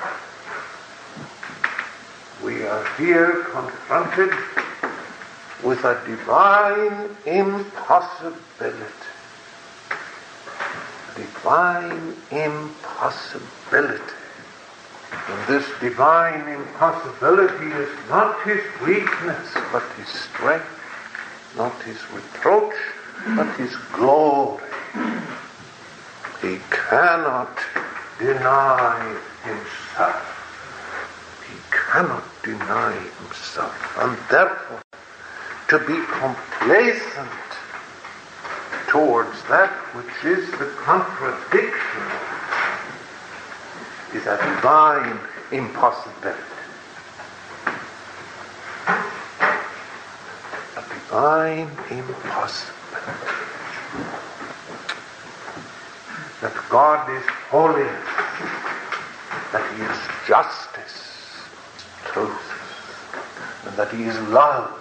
We are here confronted with a divine impossibility. Divine impossibility. And this divine impossibility is not his weakness, but his strength, not his reproach, but his glory. He cannot deny himself. He cannot deny himself. And therefore, to be complacent towards that which is the contradiction is a divine impossibility. A divine impossibility. That God is holiness, that he is justice, truth, and that he is love.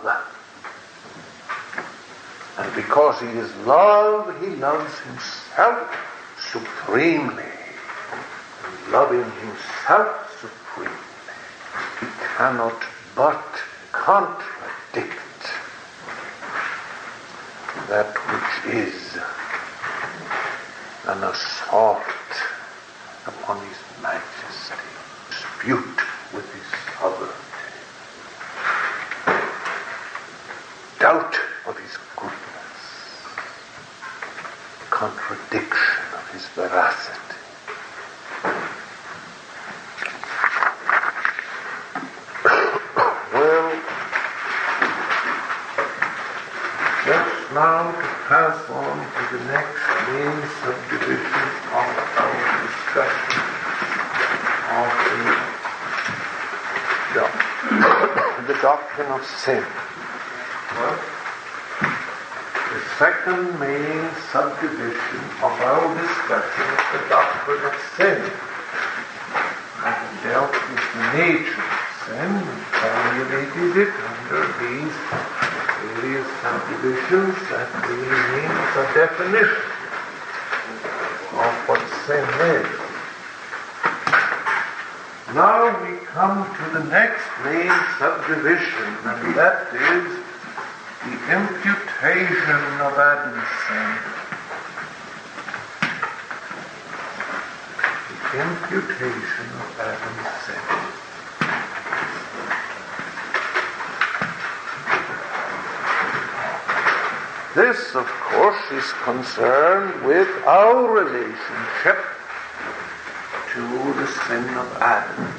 And because he is love, he loves himself supremely. And loving himself supremely, he cannot but contradict that which is an assault upon his majesty, dispute with his sovereignty, doubt of his goodness, contradiction of his veracity. Well, just now to pass on to the next main subdivision of our discussion of the, the doctrine of sin. What? The second main subdivision of our discussion is the doctrine of sin. I have dealt with the nature of sin and formulated it under these various subdivisions. That really means a definition of what sin is. Now we come to the next main subdivision, and that is the imputation of Adam's sin. The imputation of Adam's sin. This, of course, is concerned with our relationship to the sin of Adam.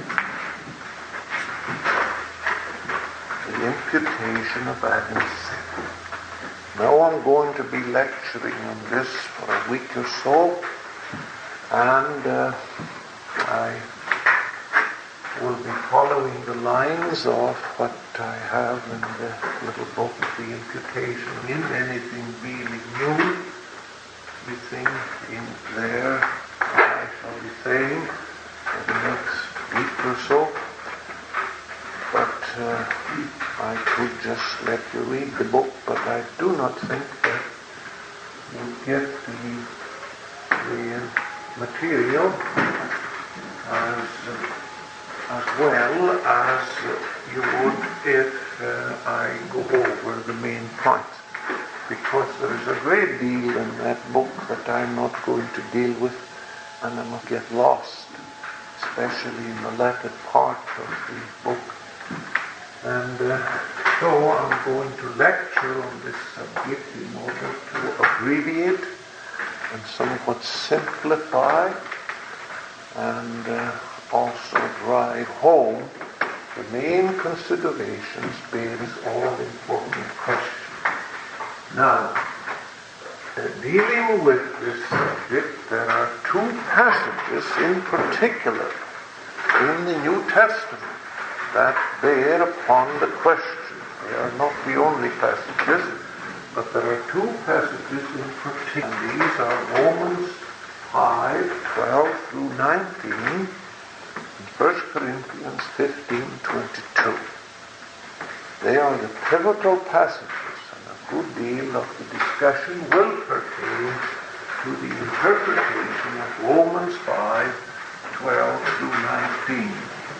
The imputation of Adam's sin. Now I'm going to be lecturing on this for a week or so, and uh, I will be following the lines of what I have in the little book, The Imputation. In anything really new, everything in there I shall be saying for the next week or so. But uh, I could just let you read the book, but I do not think that you get the, the material as, uh, as well as you would if uh, I go over the main points. Because there is a great deal in that book that I'm not going to deal with, and I must get lost, especially in the latter part of the book. And uh, so I'm going to lecture on this subject in order to abbreviate and somewhat simplify and uh, also drive home the main considerations being this all-important question. Now, uh, dealing with this subject, there are two passages in particular in the New Testament that bear upon the question. They are not the only passages, but there are two passages in particular. And these are Romans five, twelve through nineteen, and First Corinthians fifteen, twenty-two. They are the pivotal passages, and of good deal of the discussion will pertain to the interpretation of Romans five, twelve through nineteen.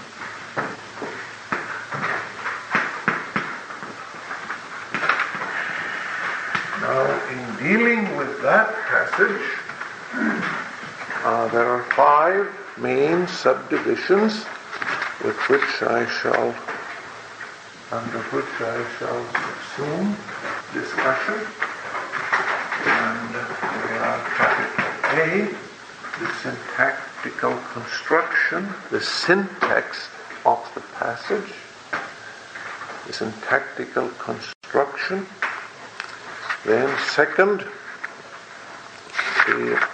Now, in dealing with that passage, uh, there are five main subdivisions with which I shall, under which I shall subsume discussion. And they are capital A, the syntactical construction, the syntax of the passage, the syntactical construction. Then second, the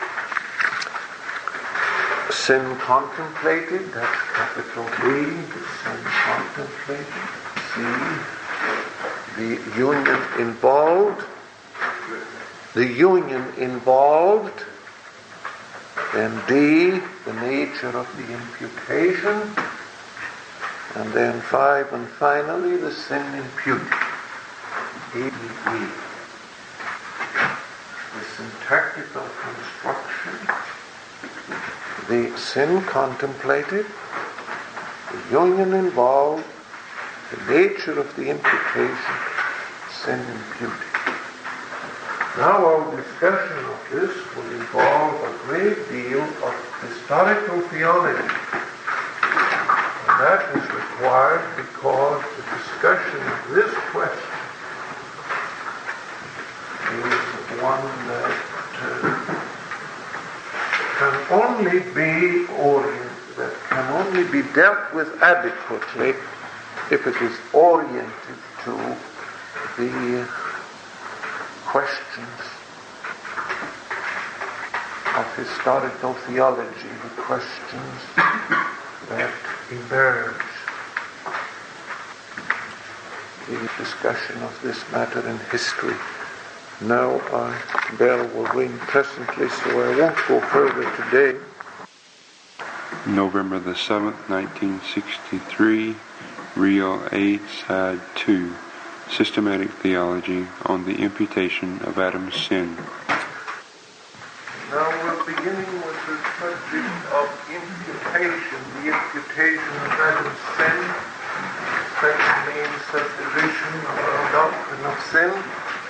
sin contemplated, that's capital B, the sin contemplated. C, the union involved, the union involved. Then D, the nature of the imputation. And then five, and finally, the sin imputed. A, B, E. The syntactical construction, the sin contemplated, the union involved, the nature of the imputation, sin imputed. Now our discussion of this will involve a great deal of historical theology. And that is required because the discussion of this question is one that uh, can only be oriented, that can only be dealt with adequately if it is oriented to the questions of historical theology, the questions that emerge. The discussion of this matter in history. Now our bell will ring presently, so I won't go further today. November the seventh, nineteen sixty-three, Reel eight, Side two, Systematic Theology on the Imputation of Adam's Sin. Now we're beginning with the subject of imputation, the imputation of Adam's sin, second main subdivision of our doctrine of sin.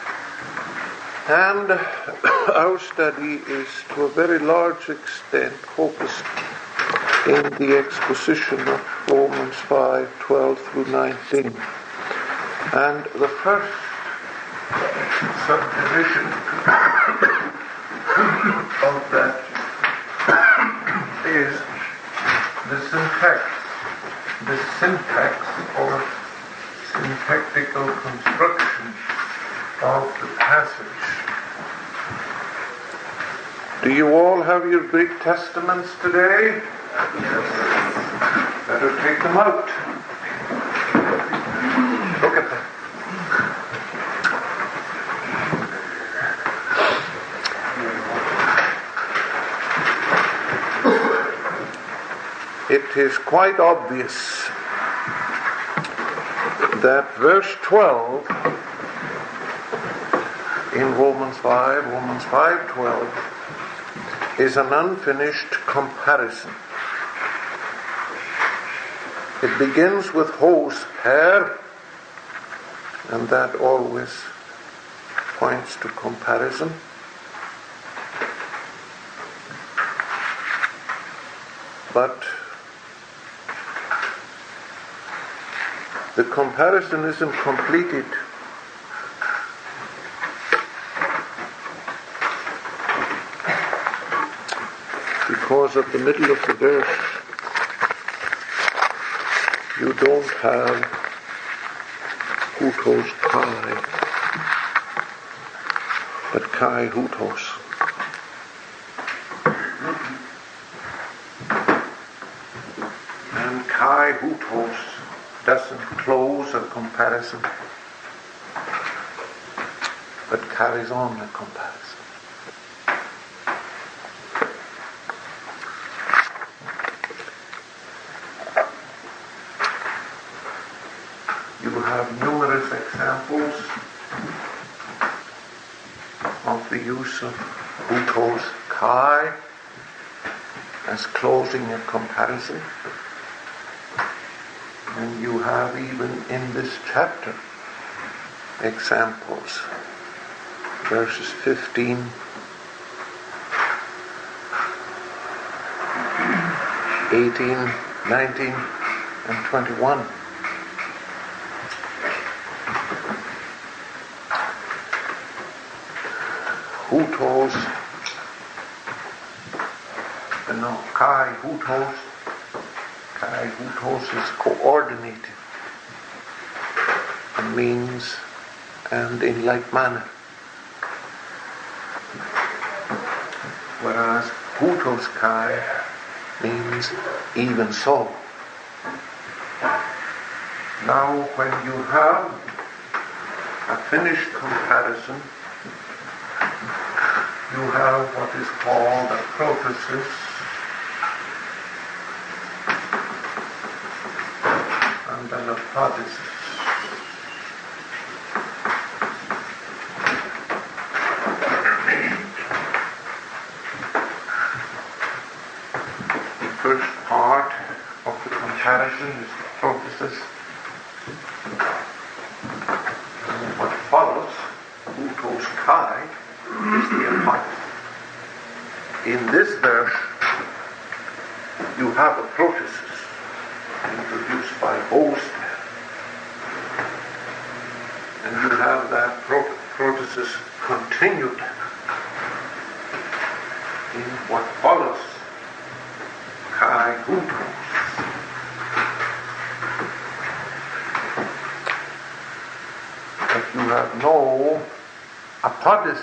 And our study is to a very large extent focused in the exposition of Romans five, twelve through nineteen. And the first subdivision of that is the syntax, the syntax or syntactical construction of the passage. Do you all have your Greek Testaments today? Yes. Better take them out. Look at them. It is quite obvious that verse twelve in Romans five, Romans five twelve, is an unfinished comparison. It begins with hose hair, and that always points to comparison. But the comparison isn't completed. Because at the middle of the verse, you don't have hutos kai, but kai hutos. And kai hutos doesn't close a comparison, but carries on a comparison. You have numerous examples the use of hutos kai as closing a comparison. And you have even in this chapter examples, verses fifteen, eighteen, nineteen, and twenty-one. Hutos, no, kai hutos, kai hutos is coordinated and means and in like manner. Whereas hutos kai means even so. Now when you have a finished comparison, you have what is called a prothesis, and an apothesis. The first part of the comparison is the prothesis, and what follows, hutos kai, is the apothesis. In this verse, you have a prothesis introduced by Boster, and you have that pro- prothesis continued in what follows, kai hutos. But you have no apothesis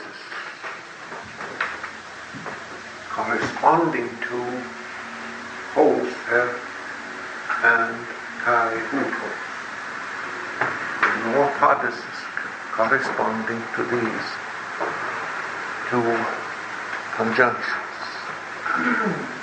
corresponding to Boster and kai hutos. No apothesis corresponding to these two conjunctions.